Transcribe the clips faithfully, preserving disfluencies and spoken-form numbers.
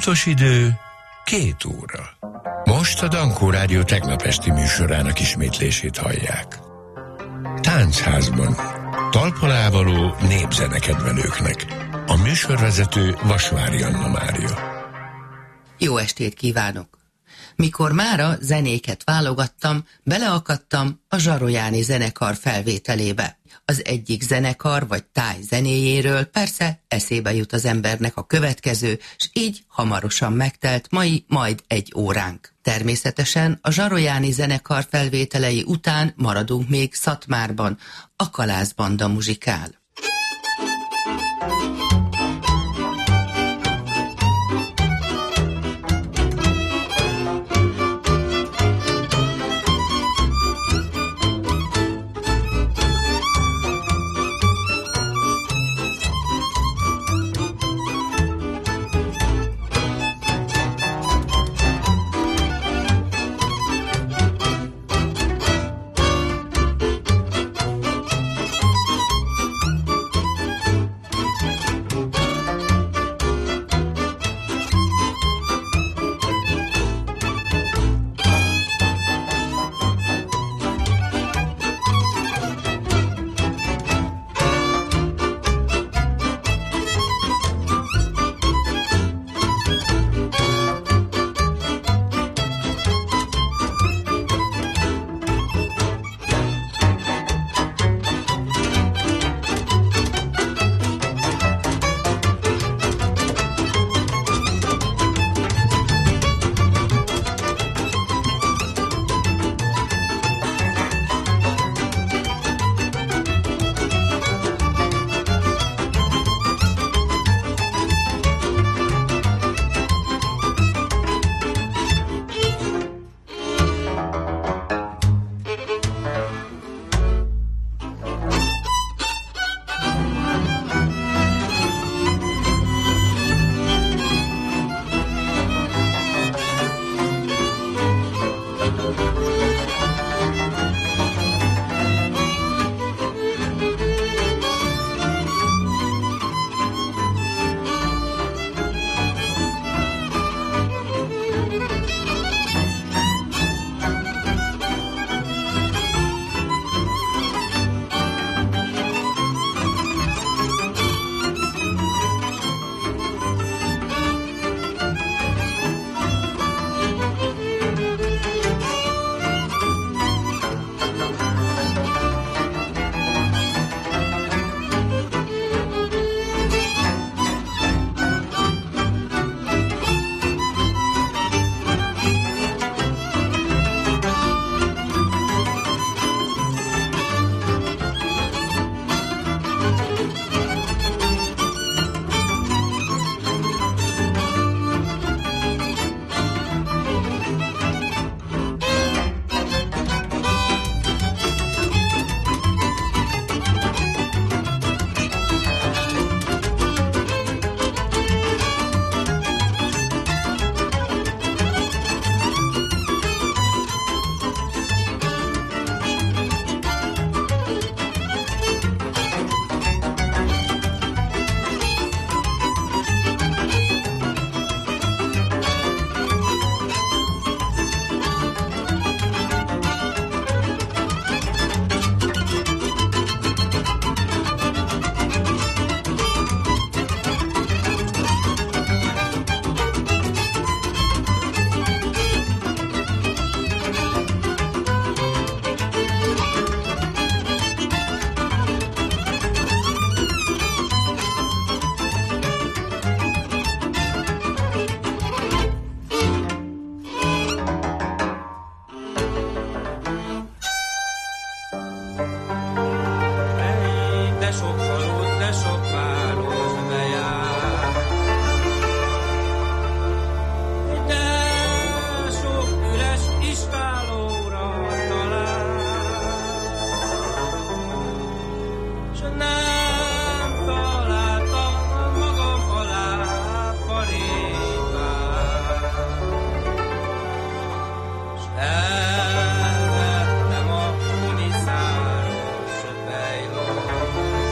Pontos idő két óra. Most a Dankó Rádió tegnap esti műsorának ismétlését hallják. Táncházban talpalávaló népzenekedvelőknek. A műsorvezető Vasvári Anna Mária. Jó estét kívánok! Mikor mára zenéket válogattam, beleakadtam a Zsarolyáni zenekar felvételébe. Az egyik zenekar vagy táj zenéjéről persze eszébe jut az embernek a következő, s így hamarosan megtelt mai majd egy óránk. Természetesen a Zsarolyáni zenekar felvételei után maradunk még Szatmárban, a Kalász Banda muzsikál.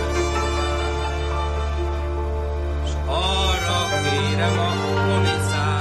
Kérem a komisszár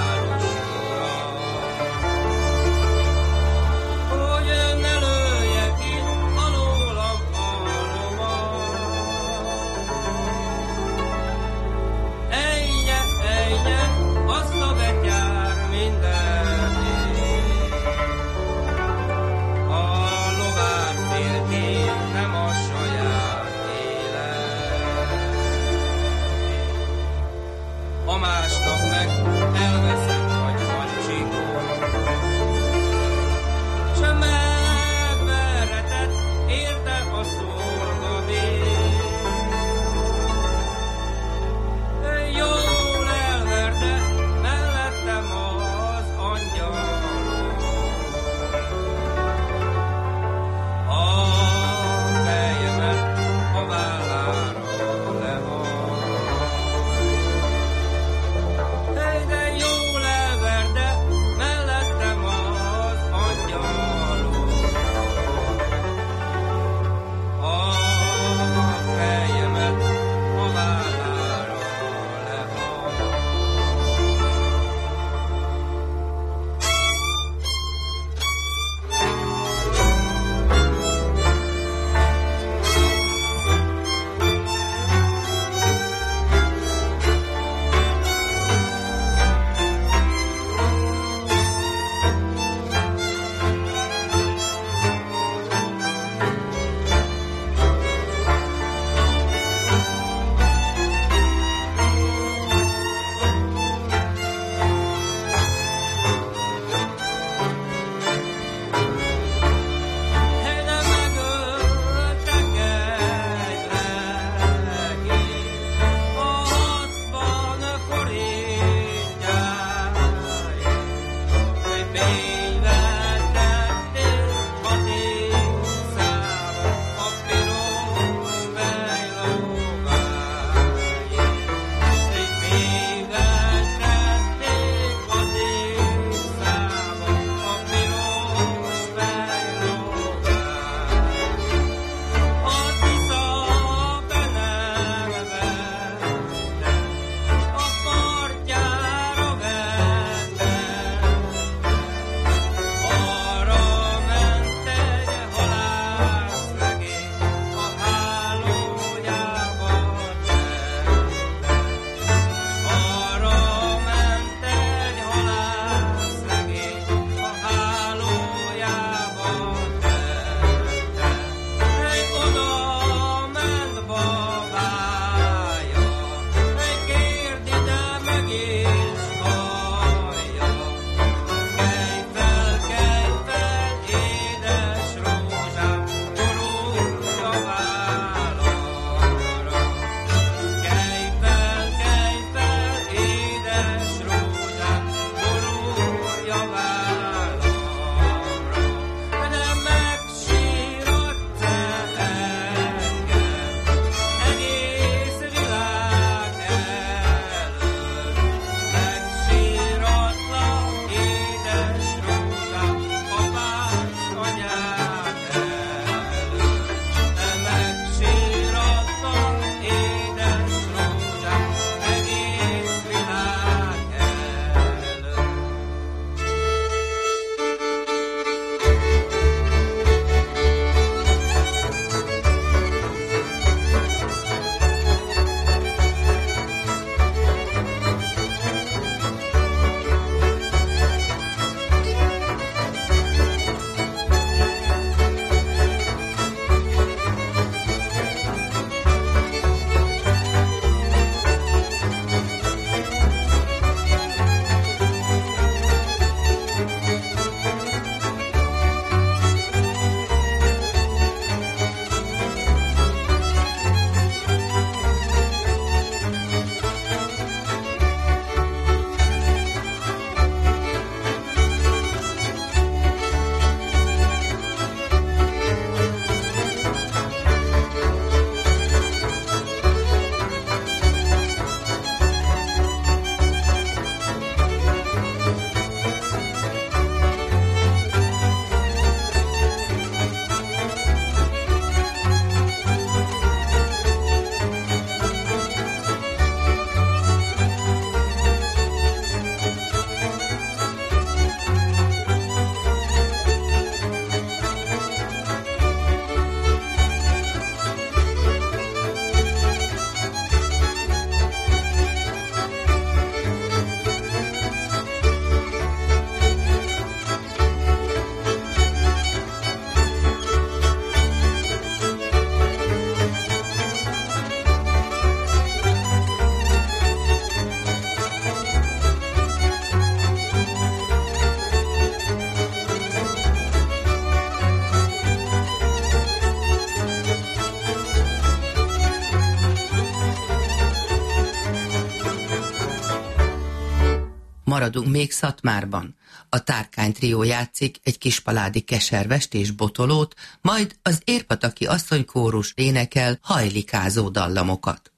maradunk még Szatmárban. A Tárkány trió játszik egy kispaládi keservest és botolót, majd az érpataki asszonykórus énekel hajlikázó dallamokat.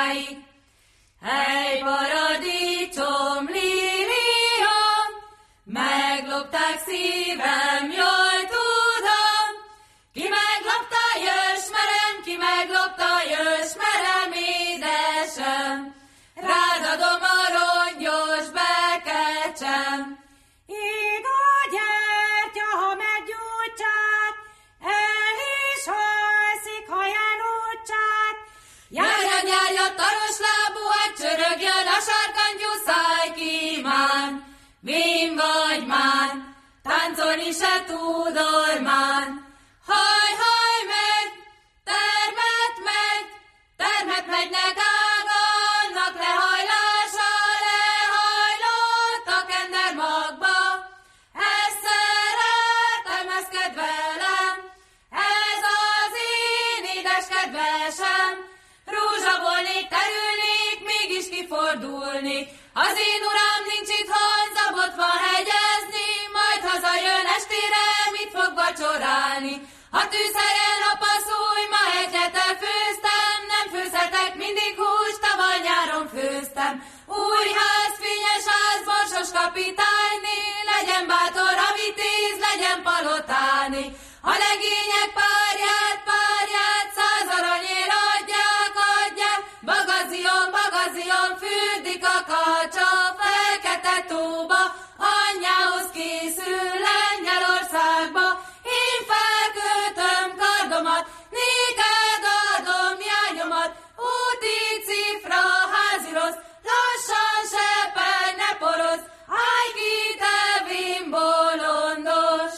sokáig. Hely paradicsom, líliom, meglopták szívem, jaj tudom. Ki meglopta, jösmerem, ki meglopta, jösmerem, édesem. Rád adom a rongyos bekecsem. Ég a gyertya, ha meggyújtsák, el is halszik, ha elújtsák. Járja, járja, taros lábú, hogy csörögjön a sarkantyú száj kíván. Vén vagy már, táncolni se tudol már. Haj, haj, megy, termet megy, termet megynek ágannak, lehajlása, lehajlott a kender magba. Ezt szeretem, ezt kedvelem, ez az én édes kedvesem. Rózsa volnék, terülnék, mégis kifordulnék. Az én uram nincs itthon, zabotva hegyezni, majd hazajön estére, mit fog vacsorálni. Ha tűzhelyen a passzúj, ma egyet elfőztem, nem főzhetek mindig húst, tavaly nyáron főztem. Új ház, fényes ház, borsos kapitányné, legyen bátor, a vitéz, legyen palotáné. A legények párját, párját, száz aranyért adják, adják, bagazion, bagazion, fürdik a kacsa, fekete tóba, anyjához készül Lengyelországba. Én felkötöm kardomat, néked adom jányomat, úti cifra, házi rossz, lassan sepelj, ne porosz, állj ki, te vén bolondos.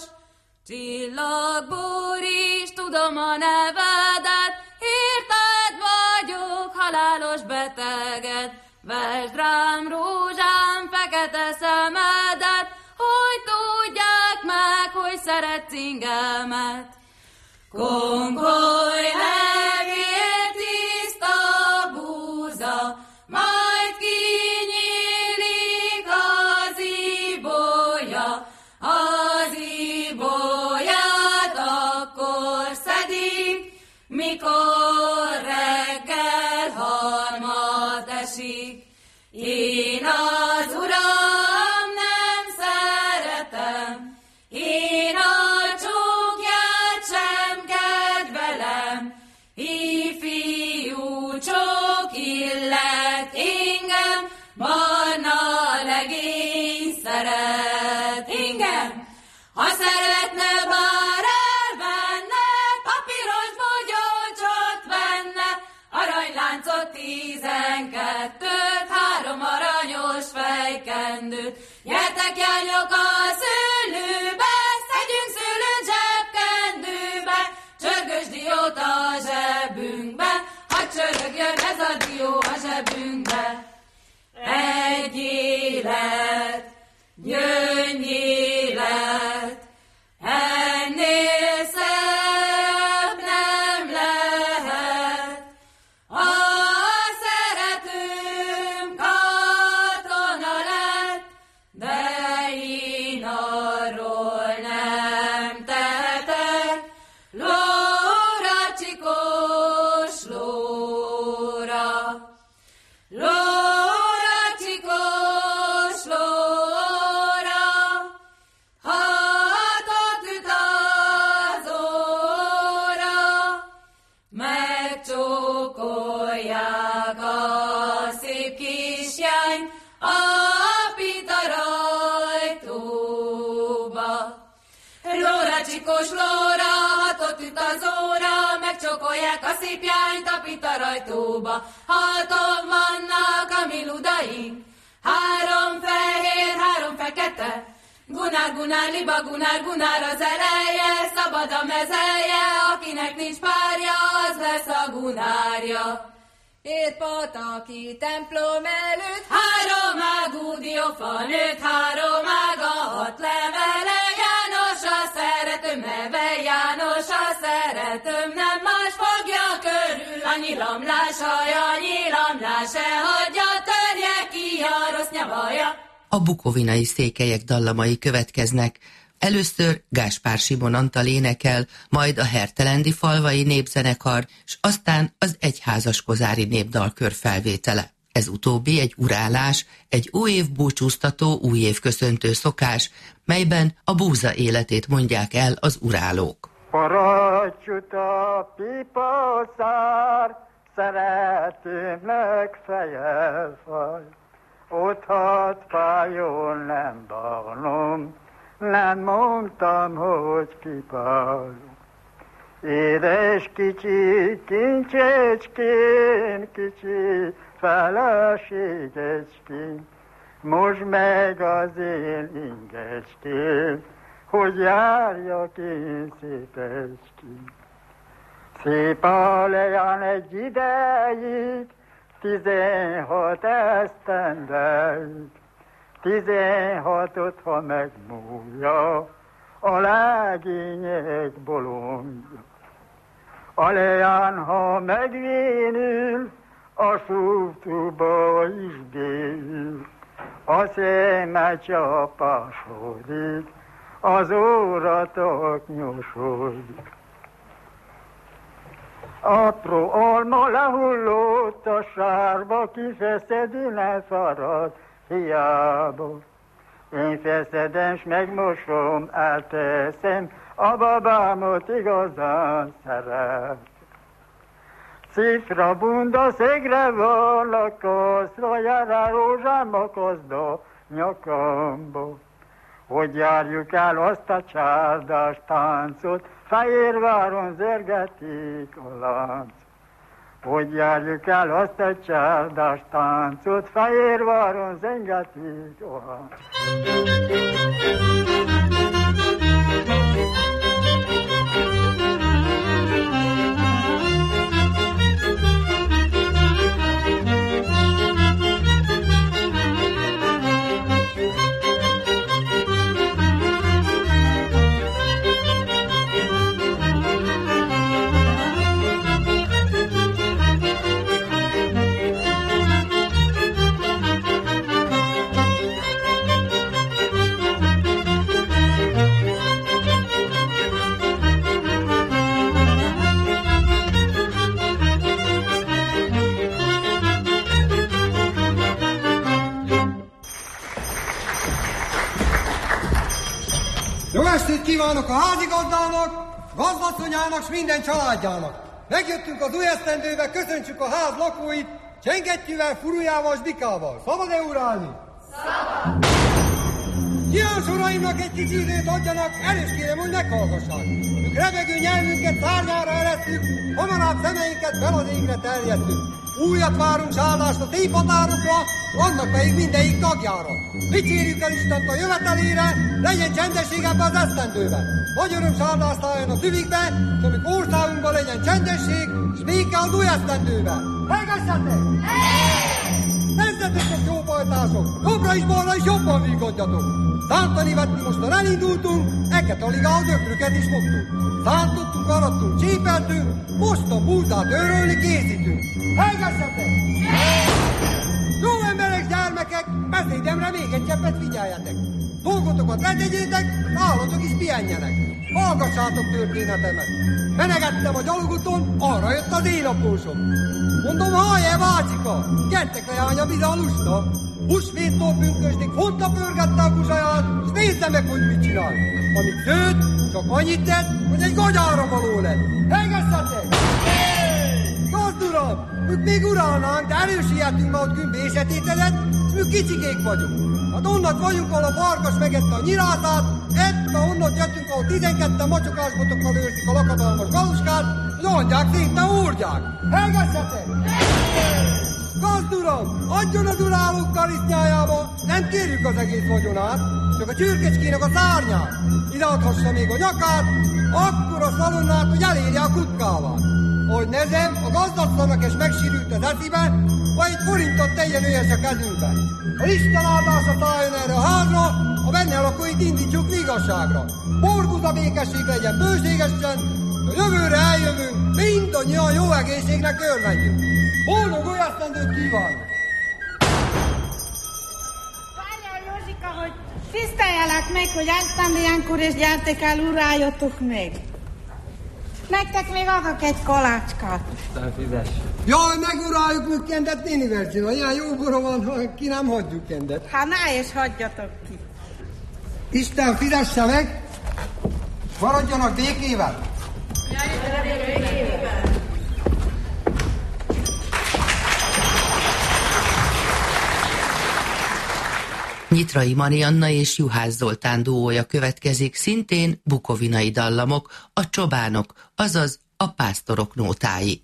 Csillagbúr is, tudom a nevedet, érted vagyok, halálos beteged. Vesd rám, rózsám, fekete szemedet, hogy tudják meg, hogy szeretsz ingemet. Kongoly hevér, tiszta búza, majd kinyílik az ibolya. Az ibolyát akkor szedik, mikor reggel harmad esik. Én az uram nem szeretem, én a csókját sem kedvelem. Ifjú csók illet engem, barna legény szeret engem. Ha szeretne bár elvenne, papíros bogyócsot venne, aranyláncot tizenkettőt, három aranyos fejkendőt. Gyertek, jányok, a szőlőbe, szedjünk szőlőt zsebkendőbe, csörgős diót a zsebünkbe, hadd csörögjön ez a dió a zsebünkbe. Egy élet, gyöngy élet, ennél szebb nem lehet. A szeretőm katona lett, de én arról nem tehetek. Lóra, csikós lóra, lóra, csikós lóra, hatot üt az óra, megcsókolják a szép kisjányt a pitarajtóba. Lóra, csikós lóra, hatot üt az óra, megcsókolják a szép jányt a pitarajtóba. Haton vannak a mi ludaink, három fehér, három fekete. Gunár, gunár, liba, gunár, gunár az eleje, szabad a mezelje, akinek nincs párja, az lesz a gunárja. Ért pataki templom előtt, három ágú diófa nőtt, három ága, hat levele, János a szeretőm, neve János a szeretőm, nem más fogja körül, a nyilamlás haja, nyilamlás se hagyja, törje ki a rossz nyavaja. A bukovinai székelyek dallamai következnek, Először Gáspár Simon Antal énekel, majd a Hertelendi falvai népzenekar, s aztán az egyházaskozári népdalkör felvétele. Ez utóbbi egy urálás, egy újév búcsúztató, újév köszöntő szokás, melyben a búza életét mondják el az urálók. Parancsüta pipaszár, szeretőmnek fejelfaj, ott hat fájól nem bánom, nem mondtam, hogy kipálom. Édes kicsi kincsecskén, kicsi feleségecskén, most meg az én ingecskén, hogy járjak én szépecskén. Szép a leján egy ideig, tizenhat esztendeig, tizenhatot, ha megmúlja a legények bolondja. A leján, ha megvénül, a súftuba is délül, a szeme csapásodik, az óratok nyosodik. Apró alma lehullott a sárba, kifeszedi, ne farad hiába. Én feszedem, s megmosom, elteszem, a babámot igazán szeret. Cifra bunda szegre van a kaszra, jár a rózsám a kaszda nyakamba. Hogy járjuk el azt a csárdás táncot, Fehérváron zörgetik a lánc. Hogy járjuk el azt a csárdás táncot, Fehérváron zörgetik a lánc. Jó estét kívánok a házigazdának, gazdasszonyának s minden családjának! Megjöttünk az új esztendőbe, köszöntsük a ház lakóit, csengettyűvel, furujával s bikával. Szabad-e urálni? Szabad! Ilyen soraimnak egy kis időt adjanak, erős kérem, hogy meghallgassák. Ők rebegő nyelvünket szárnyára eresszük, hamarabb szemeinket fel az égre terjesztük. Újat várunk állást a szép határokra, annak pedig mindegyik tagjára. Dicsérjük el Istent a jövetelére, legyen csendesség ebbe az esztendőben. Nagy öröm sárlást álljon a szüvikbe, és amik országunkban legyen csendesség, és béke az új esztendőben. Hallgassatok! Nezzetek jó pajtások, jobbra is balra is jobban vígodjatok. Szántani vetni mostan elindultunk, eket alig az ökröket is fogtuk. Szántottunk, arattunk, csépeltünk, most a búzát őrölni készítünk. Hallgassatok! Jó emberek, gyermekek, beszédemre még egy cseppet figyeljetek. Dolgotokat letegyétek, állatok is pihenjenek. Hallgassátok történetemet. Menegettem a gyalogúton, arra jött az élapósom. Mondom, hallj-e, bácsika, gyertek le, anya, bizony lusta. Húsvéttól pünkösdig fonta pörgette a kuzsaját, és nézze meg, hogy mit csinál. Amit szőtt, csak annyit tett, hogy egy gagyára való lett. Hegesszetek! Gazduram, ők még uralnánk, de erősietünk, mert gümbésetételed, és ők kicsikék vagyunk. Hát onnan vagyunk, ahol a farkas megette a nyilászát, ett, mert onnan jöttünk, ahol tizenketten macsokásbotokkal őrzik a lakadalmas galuskát, hogy adják szét, ne úrják. Hegesszetek! Gazduram, adjon az urálók karisznyájába, nem kérjük az egész vagyonát, csak a csürkecskének a szárnyát. Ide adhassa még a nyakát, akkor a szalonnát, hogy elérje a kutkával. Ahogy nezem, a gazdasszonynak és megsérült az eszibe, vagy egy forintot tegyen őjes a kezünkbe. Ha Isten áldása szálljon erre a házra, a benne lakóit indítjuk igazságra. Borguza békesség legyen bőségesen, a jövőre eljövünk, mindannyian jó egészségnek örvendjünk. Boldog új esztendőt kívánok! Várjál, Józsika, hogy Tiszteljelek meg, hogy esztendőjánkor és gyertek el, uráljatok meg. Nektek még adok egy kalácskát. Isten fizes. Jaj, meguráljuk meg kendet nénivel csinál. Ilyen jó bora van, ha ki nem hagyjuk kendet. Hát ne és hagyjatok ki. Isten fizesse meg, maradjanak békével. Nyitrai Marianna és Juhász Zoltán duója következik, szintén bukovinai dallamok, a csobánok, azaz a pásztorok nótái.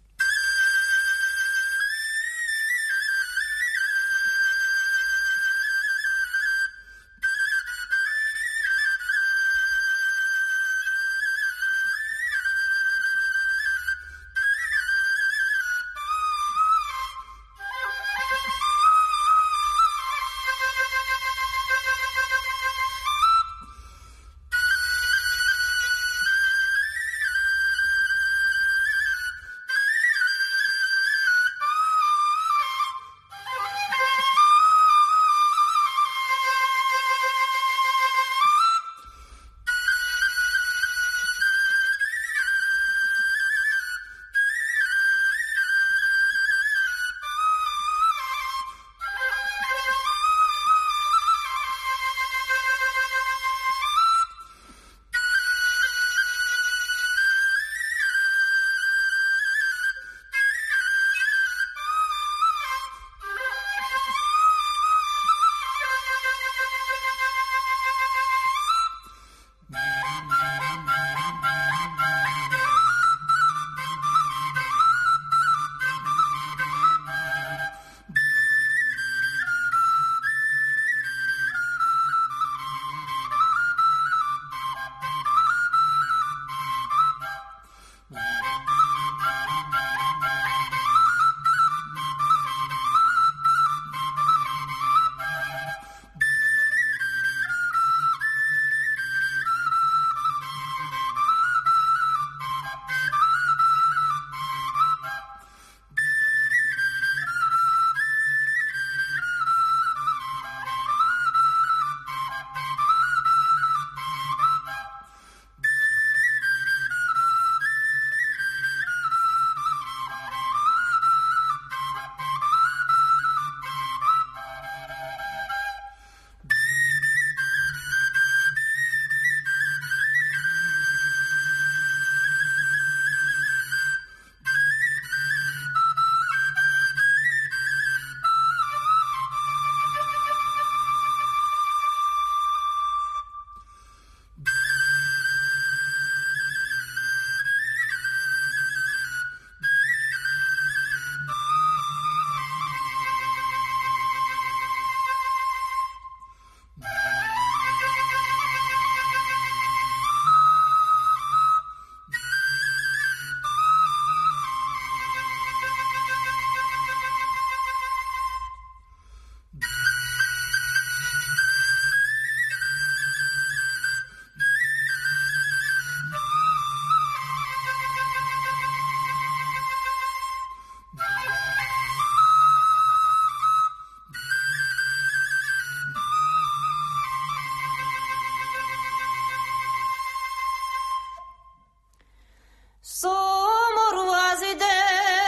Szomorú az idő,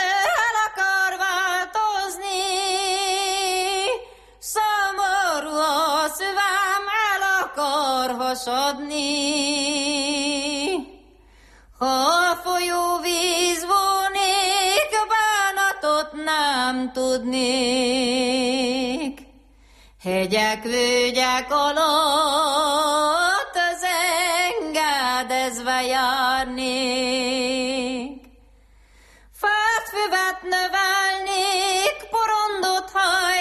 el akar változni, szomorú a szívem, el akar hasadni. Ha a folyóvíz vonik, bánatot nem tudnék, hegyek, völgyek alatt zengádezve járnék. Fát, füvet növelnék, porondot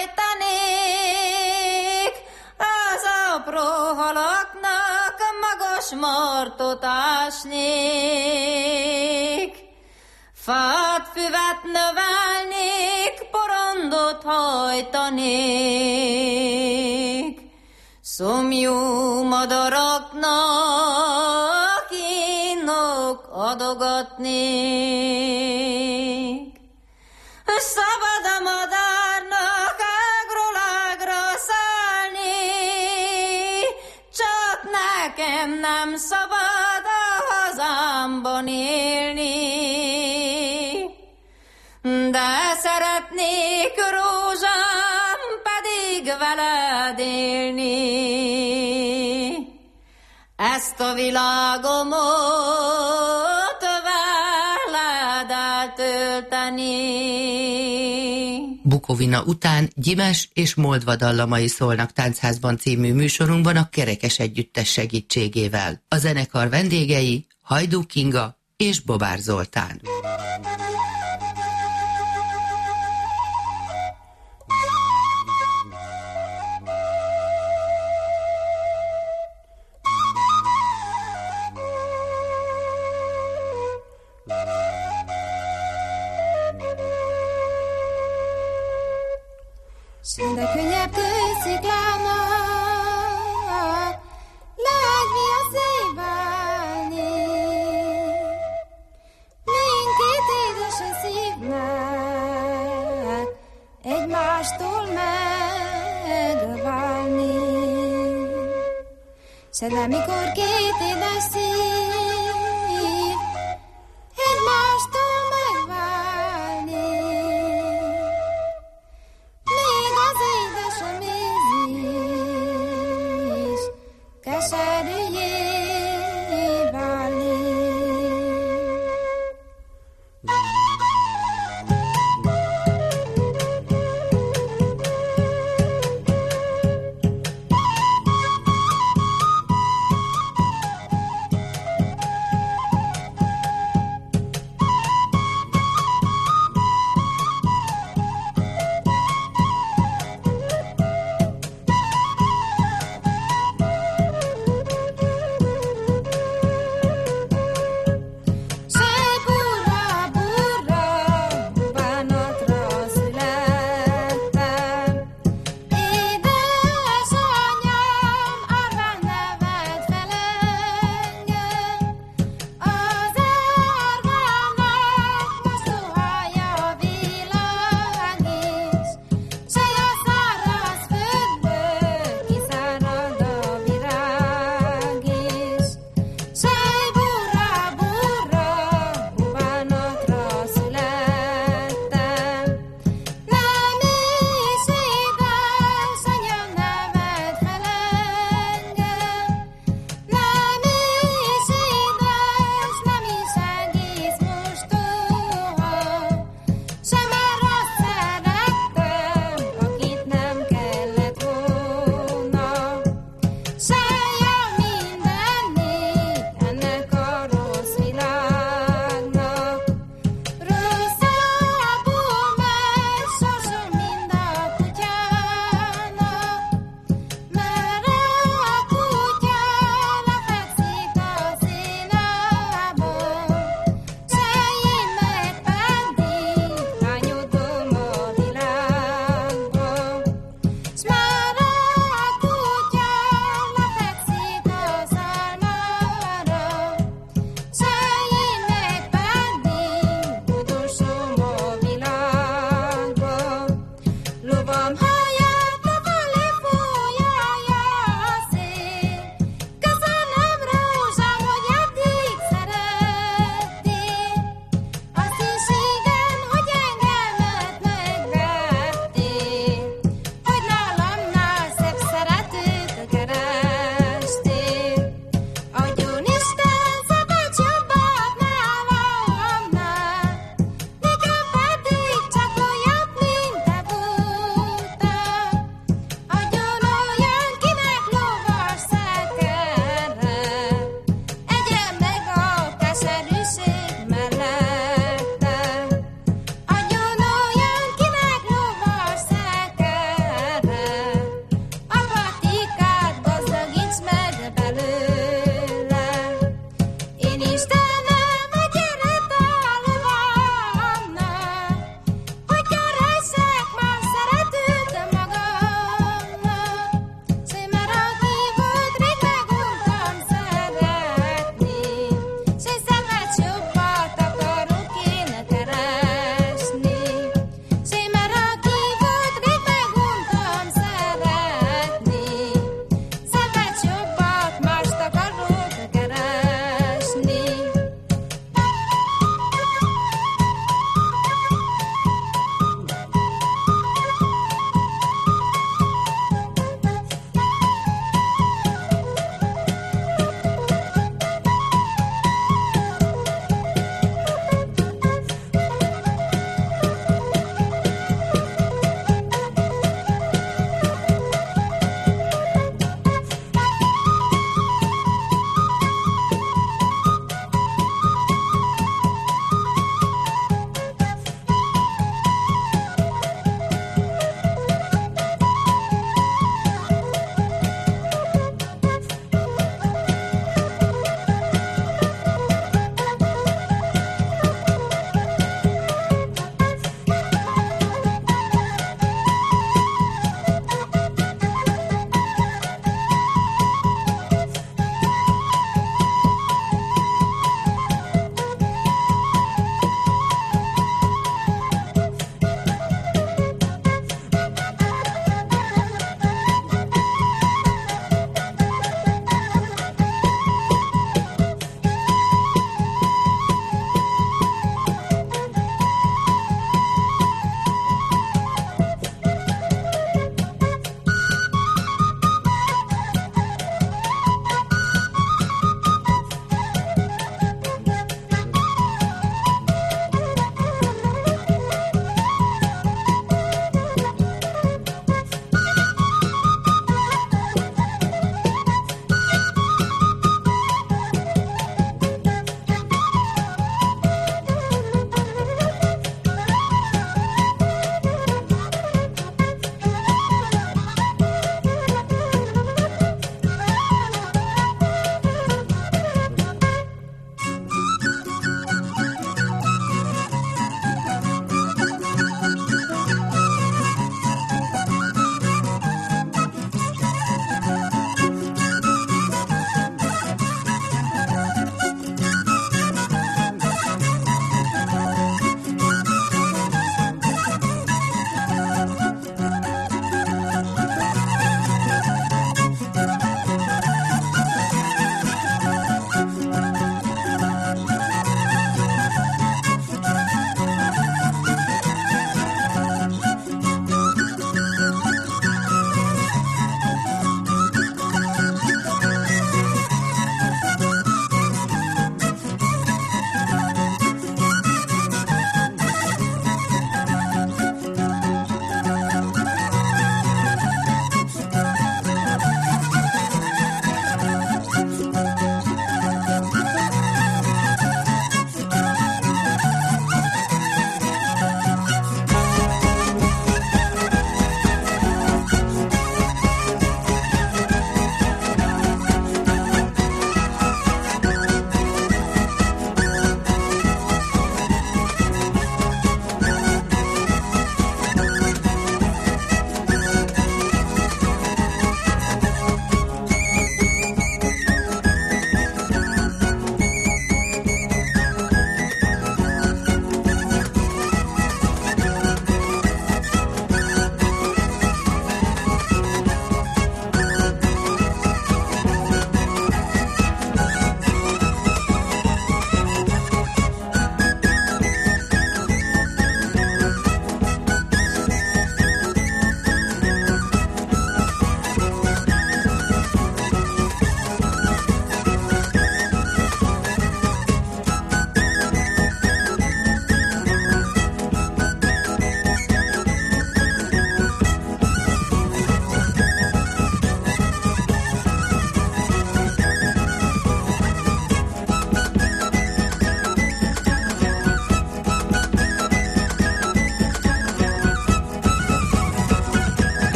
hajtanék, az apró halaknak magas martot ásnék. Fát, füvet növelnék, porondot hajtanék, szomjú madaraknak innok adogatnék. Szabad a madárnak ágról ágra szállni, nekem nem szabad a hazámban élni, de szeretnék, rózsám, pedig veled élni. Ezt a világomot veled eltölteni. Bukovina után Gyimes és Moldva dallamai szólnak Táncházban című műsorunkban a Kerekes Együttes segítségével. A zenekar vendégei Hajdú Kinga és Bobár Zoltán. De könnyebb kősziklának lehet viaszéválni, mindkét édes a szívnek egymástól megválni. Se de mikor két édes szív egymástól megválni, keserűjé válni.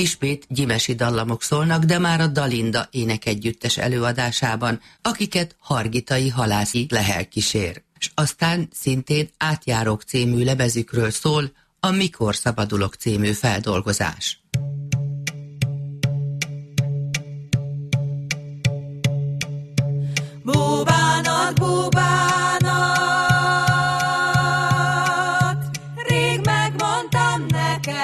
Ismét gyimesi dallamok szólnak, de már a Dalinda énekegyüttes előadásában, akiket Hargitai Halászi Lehel kísér. És aztán szintén Átjárók című lemezükről szól a Mikor szabadulok című feldolgozás. Búbánat, búbánat, rég megmondtam neked,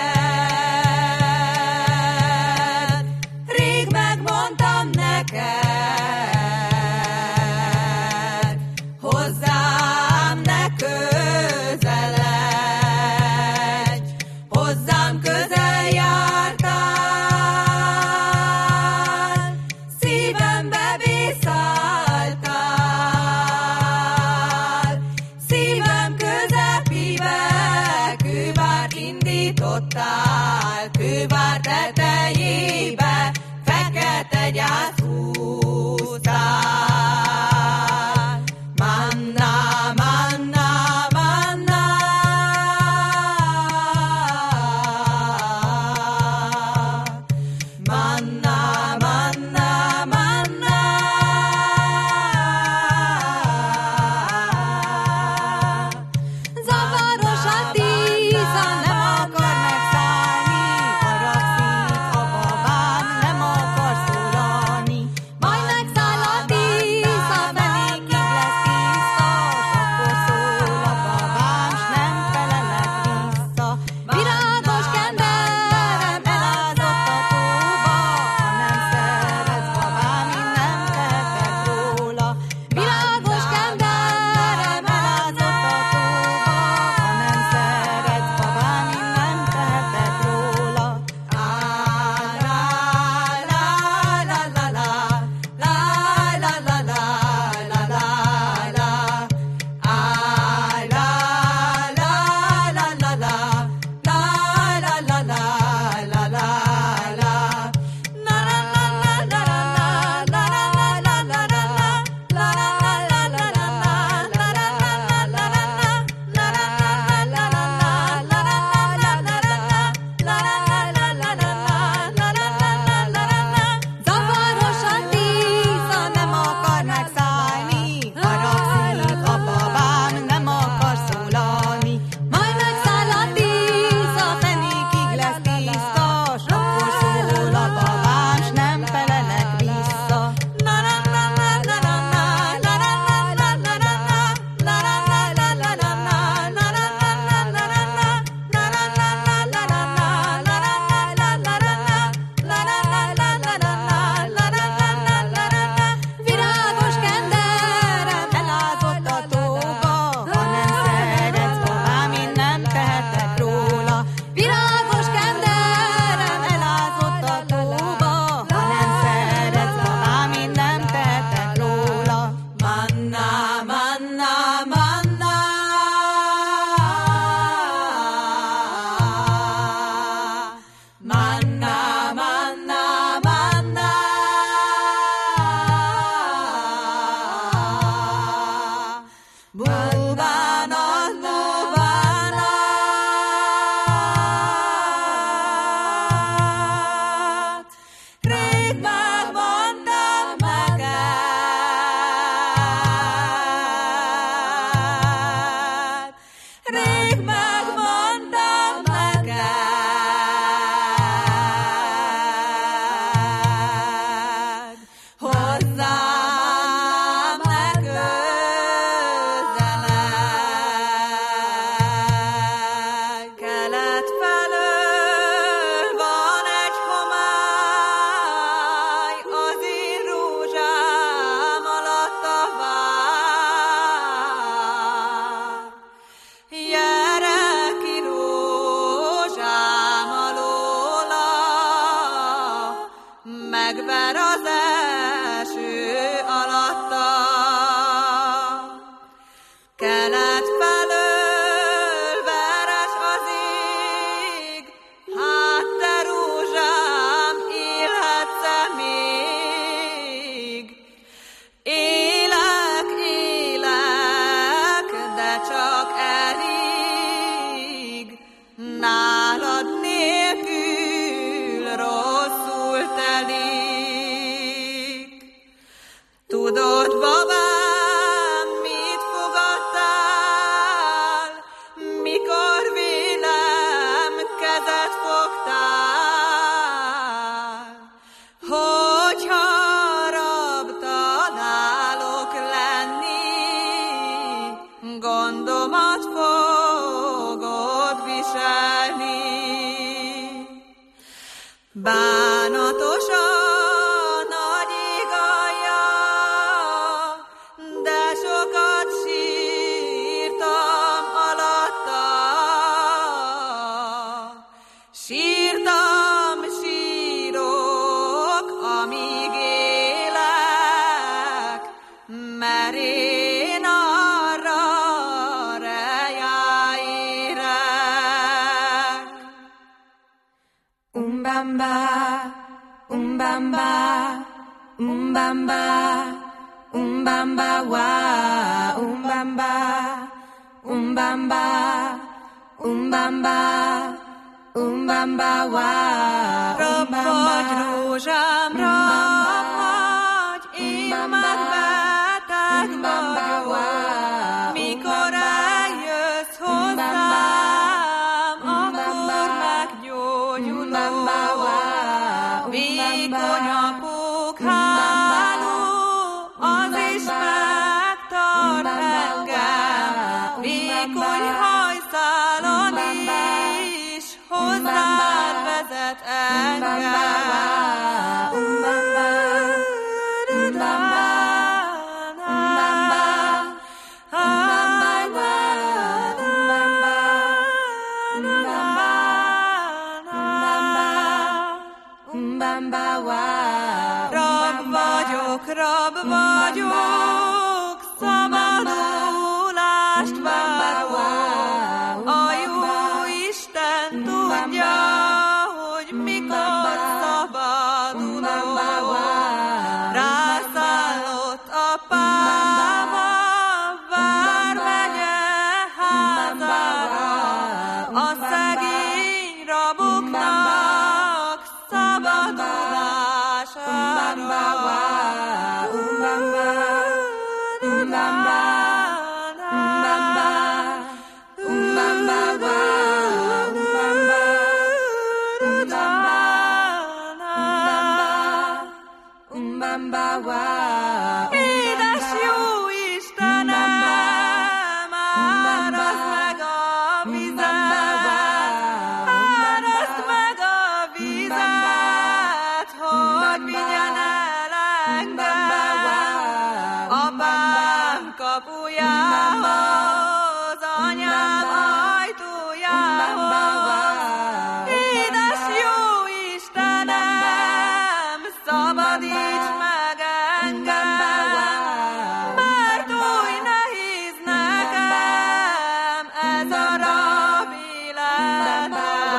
rég megmondtam neked, hozzám ne közeledj, hozzám közel jártál, szívembe vészálltál, szívem közepébe kővárt indítottál, kővár tetejébe fekete gyász húztál. Manna, manna, manna, manna, manna, manna. Zavaros a tíza, nem akar megszállni, haragszik a babám, nem akar szólalni. Majd megszáll a tíza, fenékig lesz tisztas, akkor szól a babám, s nem felelek vissza. Virágos kenderem elázott a tóba, ha nem szeretsz babám, én nem tehetek róla. Virágos kenderem elázott a tóba, ha nem szeretsz babám, én nem tehetek róla. Á, lá, lá, lá, lá, lá, lá, lá, lá, lá, lá, lá, lá. Á, lá, lá, lá, lá, lá, lá, lá, lá, lá, lá, lá, lá, lá. Na, zavaros a tíza, nem akar megszállni, haragszik a babám, nem akar szólalni. Majd megszáll a tíza, fenékig lesz tisztas, akkor szól a babám, s nem felelek vissza. Na, na, na, na, na, na, na, na, na, na, na, na, na, na, na, na, na, virágos kenderem elázott a tóba, ha nem szeretsz babám, én nem tehetek róla. Virágos kenderem elázott a tóba, ha nem szeretsz babám, én nem tehetek róla. Manna, manna, manna, manna, manna, manna. Búbánat, búbánat, rég megmondtam neked, rég megmondtam neked, hozzám ne közeledj. Kelet felől van egy homály, az én rózsám alatt a vár. Gyere ki rózsám alóla, megver az eső alatta. Kelet felől veres az ég, hát te rózsám élhetsz-e még? Élek, élek, de csak elég, nálad nélkül rossz. bánatosan nagy igalja, de sokat sírtam alatta. Sírtam, sírok, amíg élek, mert én arra rejáérek. Umbamba, umbamba, umbamba, umbamba, wa, umbamba, umbamba, umbamba, umbamba, wa, rab vagy rózsám, rab vagy, én megbeteg vagyok. Mikor eljössz hozzám, akkor meggyógyulok. Vékony a pókháló, az is megtart engem. Vékony hajszálon is hozzád vezet Rab vagyok, rab vagyok, szabadulást várok. A jó Isten tudja, hogy mikor szabadulok. Rászállott a páva vármegye házára, a szegény raboknak szabadulására. Édes jó Istenem, árazd meg a vizet, árazd meg a vizet, hogy vigyen el engem apám kapujához, anyám ajtójához. Édes jó Istenem, szabadíts meg engem, mert oly nehéz nekem ez a rab életem.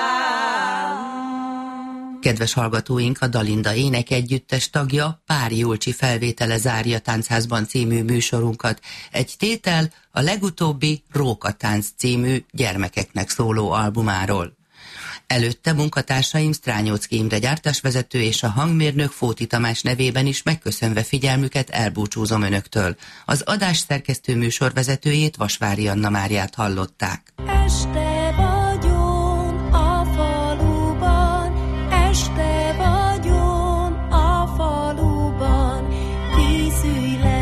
Kedves hallgatóink, a Dalinda énekegyüttes tagja Pári Julcsi felvétele zárja Táncházban című műsorunkat. Egy tétel a legutóbbi Rókatánc című gyermekeknek szóló albumáról. Előtte munkatársaim Strányóczky Imre gyártásvezető és a hangmérnök Fóti Tamás nevében is megköszönve figyelmüket elbúcsúzom önöktől. Az adás szerkesztő műsorvezetőjét, Vasvári Anna Máriát hallották. Este vagyon a faluban, este vagyon a faluban, készülj le